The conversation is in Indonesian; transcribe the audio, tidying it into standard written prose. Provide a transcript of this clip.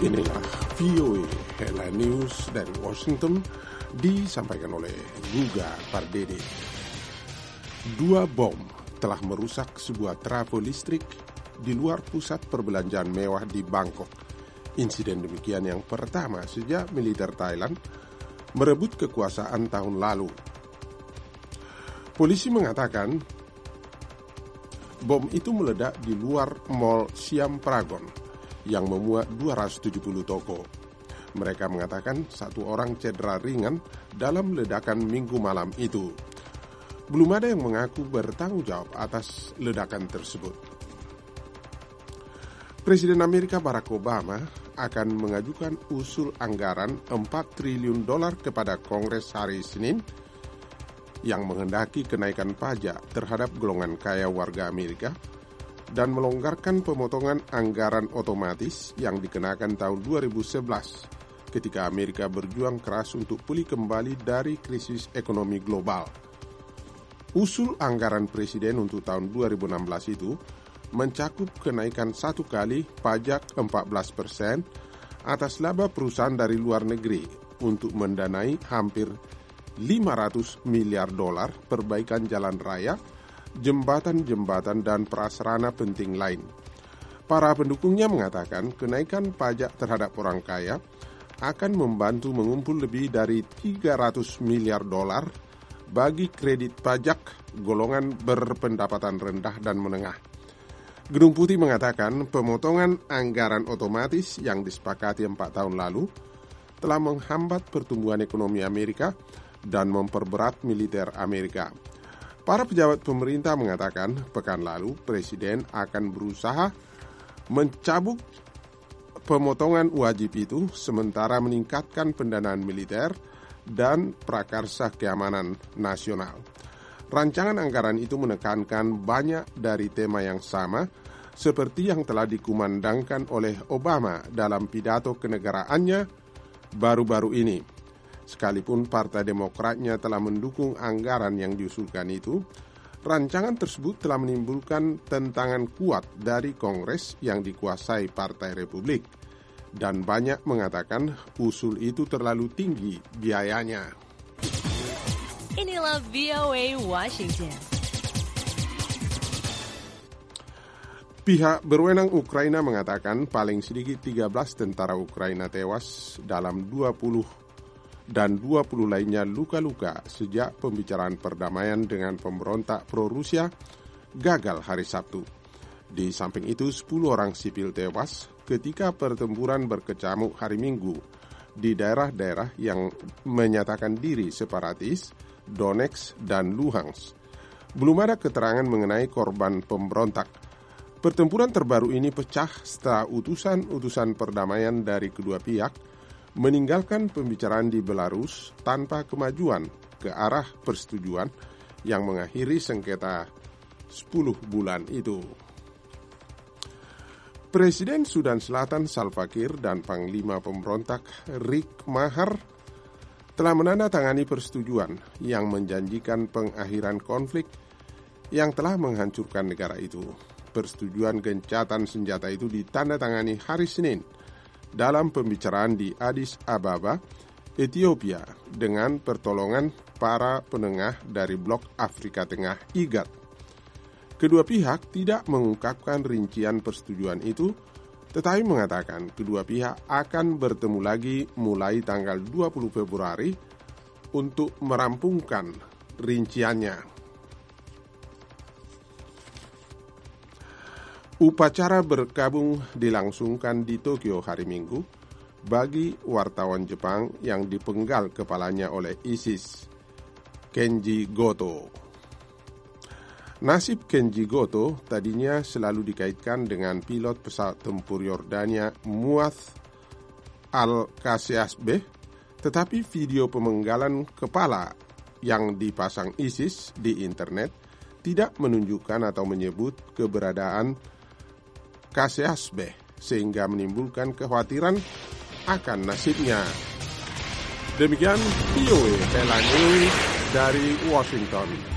Inilah VOA Headline News dari Washington disampaikan oleh Guga Pardede. 2 bom telah merusak sebuah trafo listrik di luar pusat perbelanjaan mewah di Bangkok. Insiden demikian yang pertama sejak militer Thailand merebut kekuasaan tahun lalu. Polisi mengatakan bom itu meledak di luar Mall Siam Paragon yang memuat 270 toko. Mereka mengatakan 1 orang cedera ringan dalam ledakan Minggu malam itu. Belum ada yang mengaku bertanggung jawab atas ledakan tersebut. Presiden Amerika Barack Obama akan mengajukan usul anggaran $4 triliun kepada Kongres hari Senin yang menghendaki kenaikan pajak terhadap golongan kaya warga Amerika dan melonggarkan pemotongan anggaran otomatis yang dikenakan tahun 2011 ketika Amerika berjuang keras untuk pulih kembali dari krisis ekonomi global. Usul anggaran presiden untuk tahun 2016 itu mencakup kenaikan 1 kali pajak 14% atas laba perusahaan dari luar negeri untuk mendanai hampir $500 miliar perbaikan jalan raya, jembatan-jembatan dan prasarana penting lain. Para pendukungnya mengatakan kenaikan pajak terhadap orang kaya akan membantu mengumpul lebih dari $300 miliar bagi kredit pajak golongan berpendapatan rendah dan menengah. Gedung Putih mengatakan pemotongan anggaran otomatis yang disepakati 4 tahun lalu telah menghambat pertumbuhan ekonomi Amerika dan memperberat militer Amerika. Para pejabat pemerintah mengatakan pekan lalu Presiden akan berusaha mencabut pemotongan wajib itu sementara meningkatkan pendanaan militer dan prakarsa keamanan nasional. Rancangan anggaran itu menekankan banyak dari tema yang sama seperti yang telah dikumandangkan oleh Obama dalam pidato kenegaraannya baru-baru ini. Sekalipun Partai Demokratnya telah mendukung anggaran yang diusulkan itu, rancangan tersebut telah menimbulkan tentangan kuat dari Kongres yang dikuasai Partai Republik, dan banyak mengatakan usul itu terlalu tinggi biayanya. Inilah VOA Washington. Pihak berwenang Ukraina mengatakan paling sedikit 13 tentara Ukraina tewas dalam 20 lainnya luka-luka sejak pembicaraan perdamaian dengan pemberontak pro-Rusia gagal hari Sabtu. Di samping itu, 10 orang sipil tewas ketika pertempuran berkecamuk hari Minggu di daerah-daerah yang menyatakan diri separatis, Donetsk dan Luhansk. Belum ada keterangan mengenai korban pemberontak. Pertempuran terbaru ini pecah setelah utusan perdamaian dari kedua pihak meninggalkan pembicaraan di Belarus tanpa kemajuan ke arah persetujuan yang mengakhiri sengketa 10 bulan itu. Presiden Sudan Selatan Salva Kiir dan Panglima Pemberontak Riek Machar telah menandatangani persetujuan yang menjanjikan pengakhiran konflik yang telah menghancurkan negara itu. Persetujuan gencatan senjata itu ditandatangani hari Senin dalam pembicaraan di Addis Ababa, Ethiopia, dengan pertolongan para penengah dari Blok Afrika Tengah IGAD. Kedua pihak tidak mengungkapkan rincian persetujuan itu, tetapi mengatakan kedua pihak akan bertemu lagi mulai tanggal 20 Februari untuk merampungkan rinciannya. Upacara berkabung dilangsungkan di Tokyo hari Minggu bagi wartawan Jepang yang dipenggal kepalanya oleh ISIS, Kenji Goto. Nasib Kenji Goto tadinya selalu dikaitkan dengan pilot pesawat tempur Yordania Muath al-Qasasbeh, tetapi video pemenggalan kepala yang dipasang ISIS di internet tidak menunjukkan atau menyebut keberadaan Qasasbeh, sehingga menimbulkan kekhawatiran akan nasibnya. Demikian VOA Headline News dari Washington.